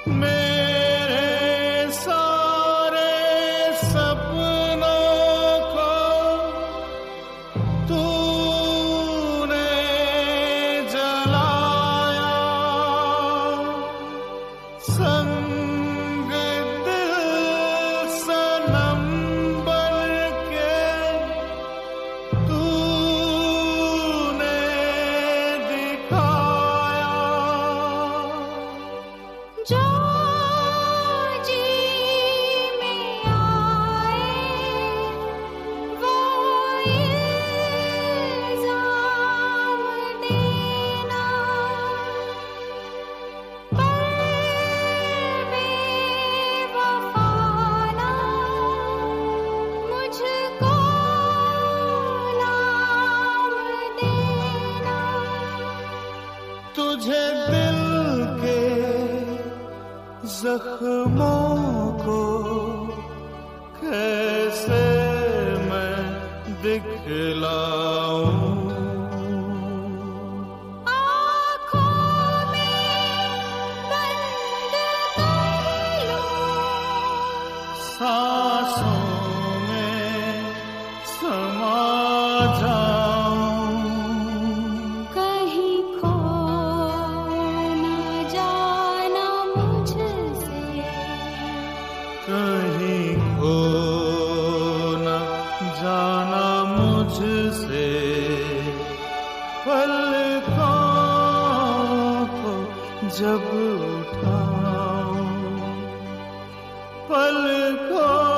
मेरे सारे सपनों को तूने जलाया, संग दिल सनम बन के तूने दिखाया। जो जी में आए वो इल्जाम देना, पर बेवफाना मुझको नाम देना। तुझे दिल के जख्मों को कैसे मैं दिखलाऊं? आँखों में बंद कर लूं, सांसों में समा जाऊं, कहीं खो न जाना मुझसे, कहीं खो न जाना मुझसे। पलकों को जब उठाऊं, पलकों